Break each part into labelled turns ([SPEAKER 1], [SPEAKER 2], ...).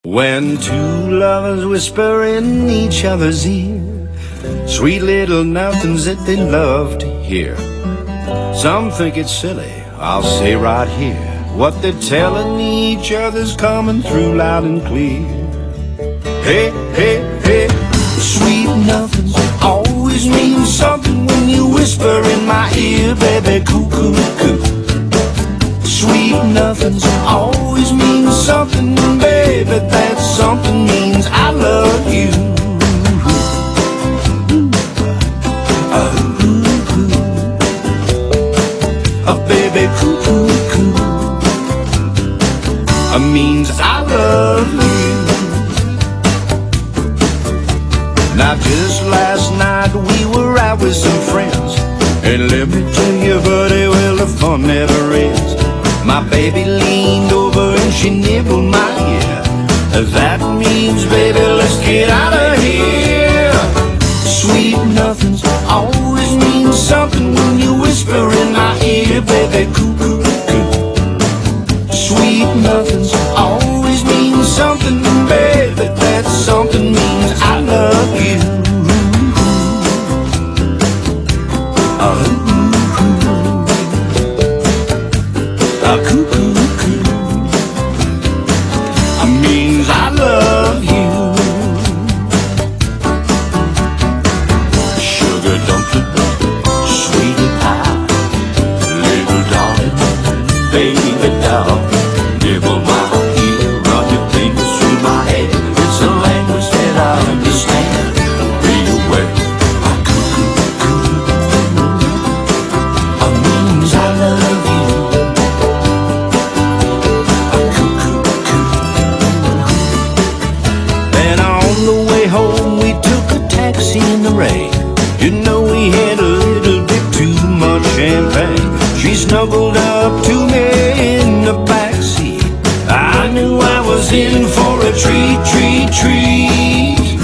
[SPEAKER 1] When two lovers whisper in each other's ear sweet little nothings that they love to hear. Some think it's silly, I'll say right here, what they're telling each other's coming through loud and clear. Hey, hey, hey, sweet nothings always mean something when you whisper in my ear, baby, coo, coo, coo. Sweet nothings always mean something, baby, that something means I love you. Baby, coo, coo, coo, means I love you. Now just last night we were out with some friends, and let me tell you, buddy, well, the fun never ends. My baby leaned over and she nibbled my ear. That means, baby, let's get out of here. Sweet nothings always mean something when you whisper in my ear, baby, coo, coo, coo. Sweet nothings always mean something, baby, that something means I love you. Coo, coo, coo, means I love you. Sugar dumpling, sweetie pie, little darling, baby doll, nibble my ear, run your fingers through my hair. It's a language that I understand real well. Coo, coo, coo, means I love you. Home we took a taxi in the rain. You know we had a little bit too much champagne. She snuggled up to me in the backseat. I knew I was in for a treat, treat, treat.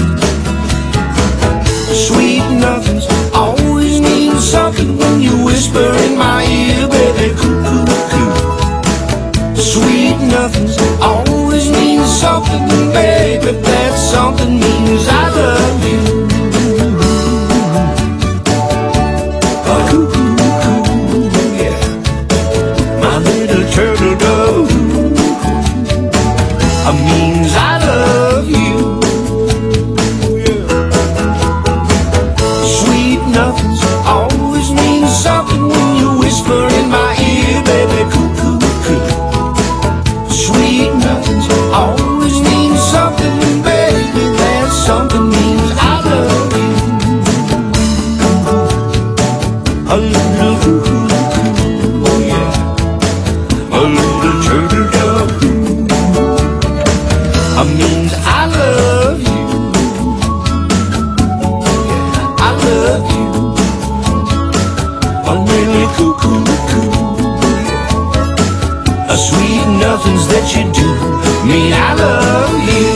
[SPEAKER 1] Sweet nothings always mean something when you whisper in my ear, baby, coo, coo, coo. Sweet nothings always mean something, baby, that something means I love you. Coo, coo, coo, yeah, my little turtle dove, means I love you. Yeah. Sweet nothings always mean something when you whisper in my ear, baby, coo, coo, coo. Sweet nothings always mean something, baby, that something means I love you. A little coo, coo, coo, yeah, a little turtle dove, means I love you. Yeah, I love you. A little coo, coo, coo, yeah. Sweet nothings that you do mean I love you.